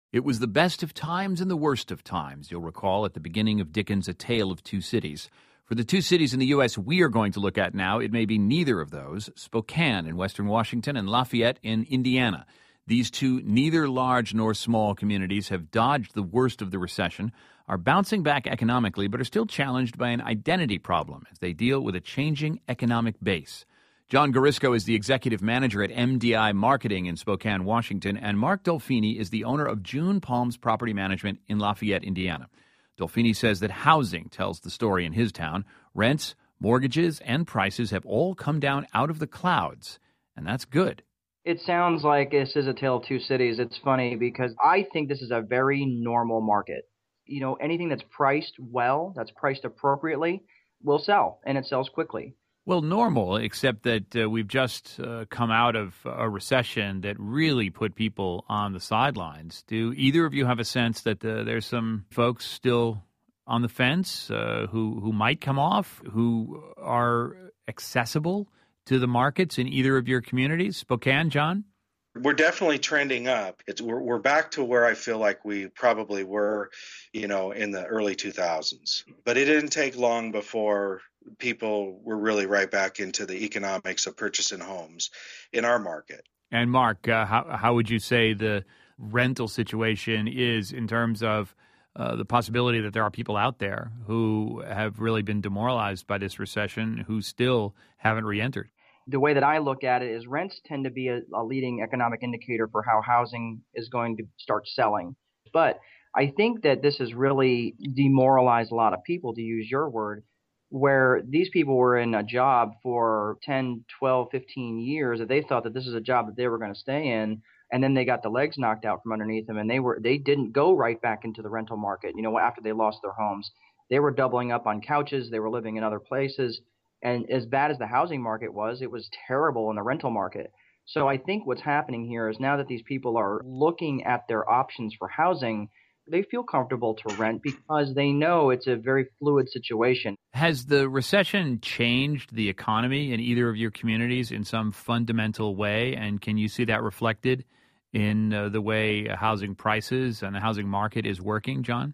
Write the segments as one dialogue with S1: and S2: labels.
S1: It was the best of times and the worst of times, you'll recall, at the beginning of Dickens' A Tale of Two Cities. For the two cities in the U.S. we are going to look at now, it may be neither of those, Spokane in western Washington and Lafayette in Indiana. These two neither large nor small communities have dodged the worst of the recession, are bouncing back economically, but are still challenged by an identity problem as they deal with a changing economic base. John Garisco is the executive manager at MDI Marketing in Spokane, Washington, and Mark Dolfini is the owner of June Palms Property Management in Lafayette, Indiana. Dolfini says that housing tells the story in his town. Rents, mortgages, and prices have all come down out of the clouds, and that's good.
S2: It sounds like this is a tale of two cities. It's funny because I think this is a very normal market. You know, anything that's priced well, that's priced appropriately, will sell, and it sells quickly.
S1: Well, normal, except that we've just come out of a recession that really put people on the sidelines. Do either of you have a sense that there's some folks still on the fence who might come off, who are accessible to the markets in either of your communities? Spokane, John?
S3: We're definitely trending up. We're back to where I feel like we probably were, in the early 2000s. But it didn't take long before people were really right back into the economics of purchasing homes in our market.
S1: And Mark, how would you say the rental situation is in terms of the possibility that there are people out there who have really been demoralized by this recession who still haven't re-entered?
S2: The way that I look at it is rents tend to be a leading economic indicator for how housing is going to start selling. But I think that this has really demoralized a lot of people, to use your word, where these people were in a job for 10, 12, 15 years that they thought that this is a job that they were going to stay in. And then they got the legs knocked out from underneath them, and they didn't go right back into the rental market, after they lost their homes. They were doubling up on couches. They were living in other places. And as bad as the housing market was, it was terrible in the rental market. So I think what's happening here is now that these people are looking at their options for housing, they feel comfortable to rent because they know it's a very fluid situation.
S1: Has the recession changed the economy in either of your communities in some fundamental way? And can you see that reflected in the way housing prices and the housing market is working, John?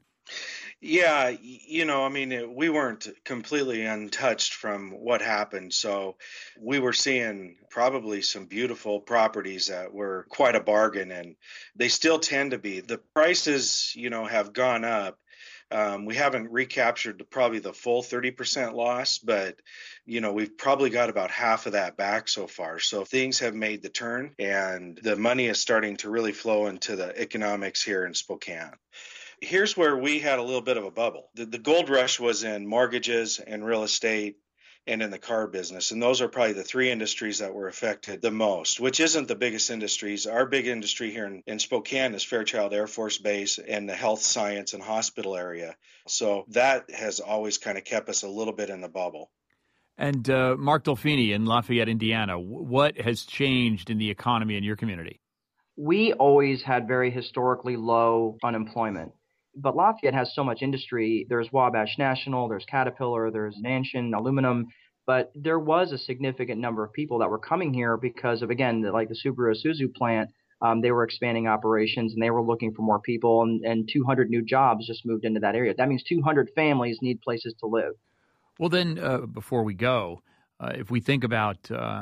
S3: Yeah, we weren't completely untouched from what happened. So we were seeing probably some beautiful properties that were quite a bargain, and they still tend to be. The prices, have gone up. We haven't recaptured probably the full 30% loss, but, we've probably got about half of that back so far. So things have made the turn, and the money is starting to really flow into the economics here in Spokane. Here's where we had a little bit of a bubble. The gold rush was in mortgages and real estate and in the car business. And those are probably the three industries that were affected the most, which isn't the biggest industries. Our big industry here in Spokane is Fairchild Air Force Base and the health science and hospital area. So that has always kind of kept us a little bit in the bubble.
S1: And Mark Dolfini in Lafayette, Indiana, what has changed in the economy in your community?
S2: We always had very historically low unemployment. But Lafayette has so much industry. There's Wabash National, there's Caterpillar, there's Nanshan Aluminum. But there was a significant number of people that were coming here because of, again, like the Subaru Isuzu plant. They were expanding operations and they were looking for more people. And 200 new jobs just moved into that area. That means 200 families need places to live.
S1: Well, then, before we go, if we think about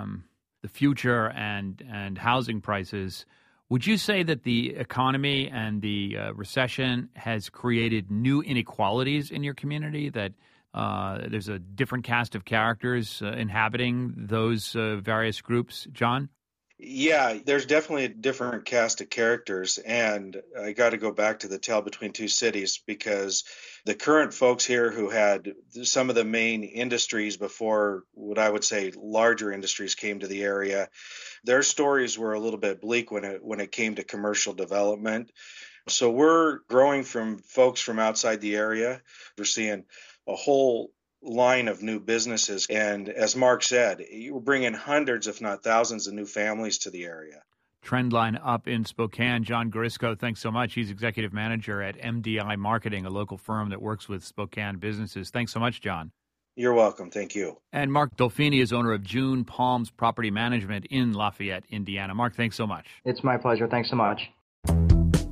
S1: the future and housing prices, would you say that the economy and the recession has created new inequalities in your community, that there's a different cast of characters inhabiting those various groups, John?
S3: Yeah, there's definitely a different cast of characters, and I got to go back to the tale between two cities because the current folks here who had some of the main industries before what I would say larger industries came to the area, their stories were a little bit bleak when it came to commercial development. So we're growing from folks from outside the area. We're seeing a whole line of new businesses. And as Mark said, we're bringing hundreds, if not thousands, of new families to the area.
S1: Trendline up in Spokane. John Garisco, thanks so much. He's executive manager at MDI Marketing, a local firm that works with Spokane businesses. Thanks so much, John.
S3: You're welcome. Thank you.
S1: And Mark Dolfini is owner of June Palms Property Management in Lafayette, Indiana. Mark, thanks so much.
S2: It's my pleasure. Thanks so much.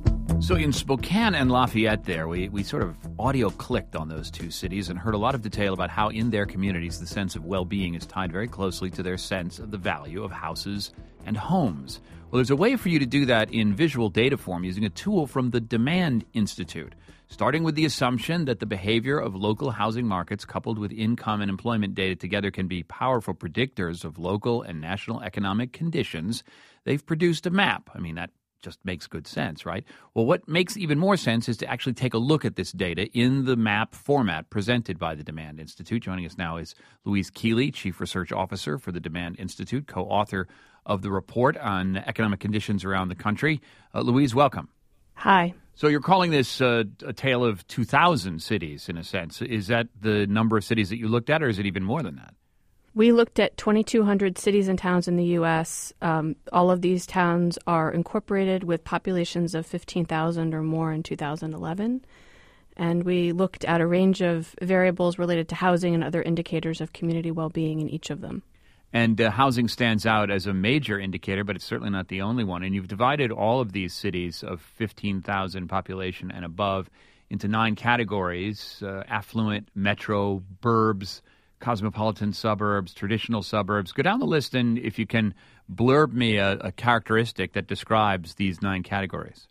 S1: So in Spokane and Lafayette there, we sort of audio clicked on those two cities and heard a lot of detail about how in their communities the sense of well-being is tied very closely to their sense of the value of houses and homes. Well, there's a way for you to do that in visual data form using a tool from the Demand Institute, starting with the assumption that the behavior of local housing markets coupled with income and employment data together can be powerful predictors of local and national economic conditions. They've produced a map. I mean, that just makes good sense, right? Well, what makes even more sense is to actually take a look at this data in the map format presented by the Demand Institute. Joining us now is Louise Keeley, Chief Research Officer for the Demand Institute, co-author of the report on economic conditions around the country. Louise, welcome.
S4: Hi.
S1: So you're calling this a tale of 2,000 cities, in a sense. Is that the number of cities that you looked at, or is it even more than that?
S4: We looked at 2,200 cities and towns in the U.S. All of these towns are incorporated with populations of 15,000 or more in 2011. And we looked at a range of variables related to housing and other indicators of community well-being in each of them.
S1: And housing stands out as a major indicator, but it's certainly not the only one. And you've divided all of these cities of 15,000 population and above into 9 categories: affluent, metro, burbs, cosmopolitan suburbs, traditional suburbs. Go down the list, and if you can blurb me a characteristic that describes these 9 categories.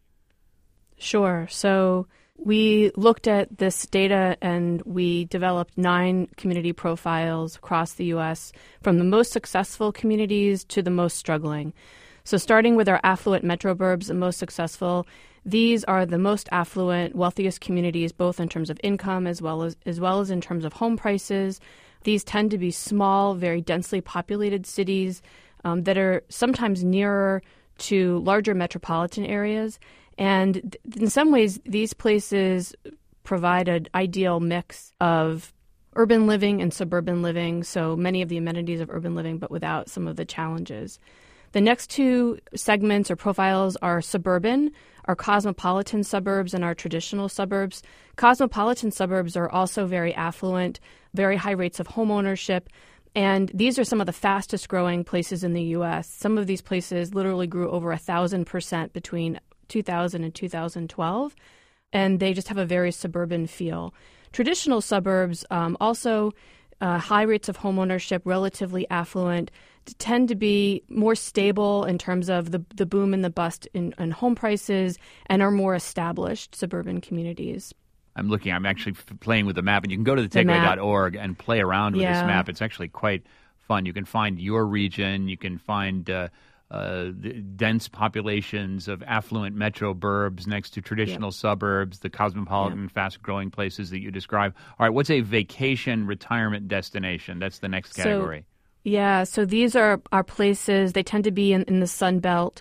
S4: Sure. So we looked at this data and we developed 9 community profiles across the U.S. from the most successful communities to the most struggling. So starting with our affluent metroburbs, the most successful, these are the most affluent, wealthiest communities, both in terms of income as well as in terms of home prices. These tend to be small, very densely populated cities that are sometimes nearer to larger metropolitan areas. And in some ways, these places provide an ideal mix of urban living and suburban living, so many of the amenities of urban living, but without some of the challenges. The next 2 segments or profiles are suburban, our cosmopolitan suburbs, and our traditional suburbs. Cosmopolitan suburbs are also very affluent, very high rates of home ownership, and these are some of the fastest growing places in the U.S. Some of these places literally grew over 1,000% between 2000 and 2012, and they just have a very suburban feel. Traditional suburbs also high rates of home ownership, relatively affluent, tend to be more stable in terms of the boom and the bust in home prices, and are more established suburban communities.
S1: I'm actually playing with the map, and you can go to the takeaway.org and play around with this map. It's actually quite fun. You can find your region. You can find the dense populations of affluent metro burbs next to traditional suburbs, the cosmopolitan, fast-growing places that you describe. All right, what's a vacation retirement destination? That's the next category.
S4: So these are places, they tend to be in the Sun Belt.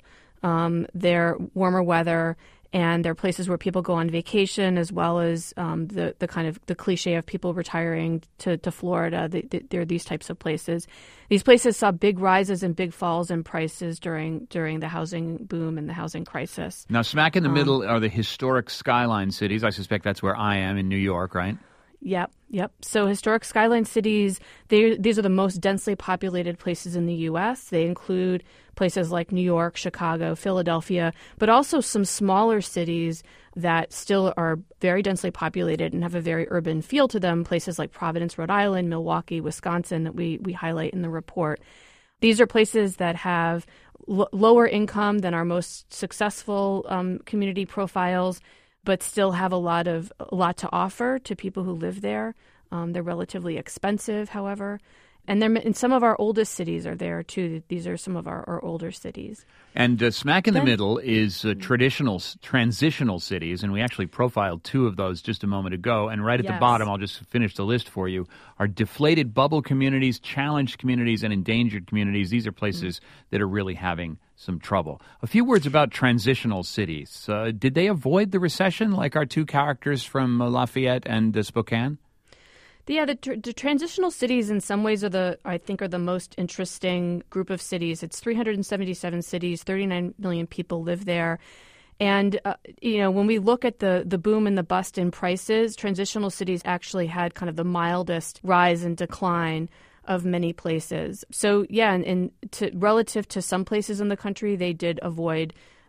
S4: They're warmer weather, and they're places where people go on vacation, as well as the kind of the cliche of people retiring to Florida. There are these types of places. These places saw big rises and big falls in prices during the housing boom and the housing crisis.
S1: Now, smack in the middle are the historic skyline cities. I suspect that's where I am in New York, right?
S4: Yep. So historic skyline cities, these are the most densely populated places in the U.S. They include places like New York, Chicago, Philadelphia, but also some smaller cities that still are very densely populated and have a very urban feel to them, places like Providence, Rhode Island, Milwaukee, Wisconsin, that we highlight in the report. These are places that have lower income than our most successful community profiles, but still have a lot to offer to people who live there. They're relatively expensive, however. And some of our oldest cities are there, too. These are some of our older cities.
S1: And smack in the middle is transitional cities, and we actually profiled 2 of those just a moment ago. And right at the bottom, I'll just finish the list for you, are deflated bubble communities, challenged communities, and endangered communities. These are places that are really having some trouble. A few words about transitional cities. Did they avoid the recession like our 2 characters from Lafayette and Spokane?
S4: Yeah, the transitional cities in some ways are the most interesting group of cities. It's 377 cities, 39 million people live there. And, when we look at the boom and the bust in prices, transitional cities actually had kind of the mildest rise and decline of many places. So, yeah, and relative to some places in the country, they did avoid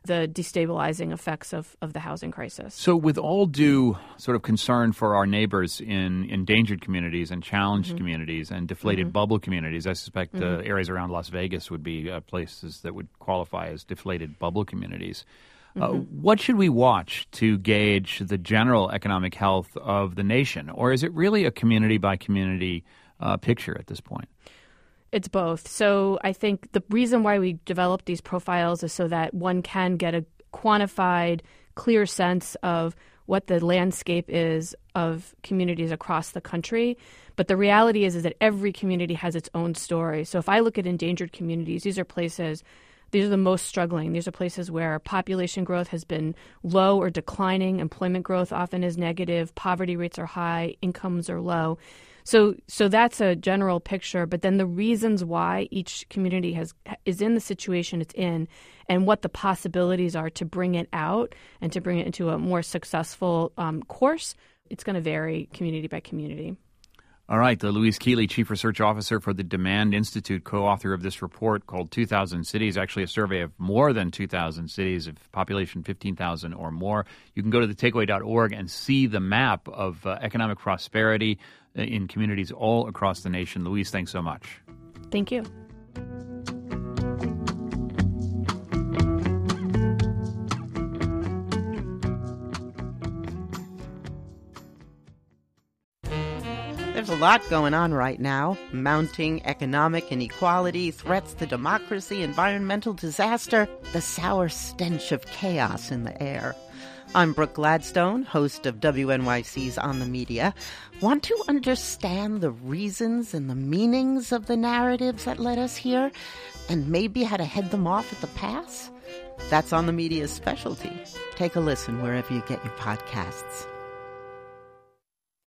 S4: the destabilizing effects of the housing crisis.
S1: So with all due sort of concern for our neighbors in endangered communities and challenged communities and deflated bubble communities, I suspect areas around Las Vegas would be places that would qualify as deflated bubble communities. What should we watch to gauge the general economic health of the nation? Or is it really a community-by-community picture at this point?
S4: It's both. So I think the reason why we developed these profiles is so that one can get a quantified, clear sense of what the landscape is of communities across the country. But the reality is that every community has its own story. So if I look at endangered communities, these are the most struggling. These are places where population growth has been low or declining. Employment growth often is negative. Poverty rates are high. Incomes are low. So that's a general picture, but then the reasons why each community is in the situation it's in and what the possibilities are to bring it out and to bring it into a more successful course, it's going to vary community by community.
S1: All right. Louise Keeley, Chief Research Officer for the Demand Institute, co-author of this report called 2,000 Cities, actually a survey of more than 2,000 cities of population 15,000 or more. You can go to thetakeaway.org and see the map of economic prosperity in communities all across the nation. Louise, thanks so much.
S4: Thank you.
S5: There's a lot going on right now. Mounting economic inequality, threats to democracy, environmental disaster, the sour stench of chaos in the air. I'm Brooke Gladstone, host of WNYC's On the Media. Want to understand the reasons and the meanings of the narratives that led us here, and maybe how to head them off at the pass? That's On the Media's specialty. Take a listen wherever you get your podcasts.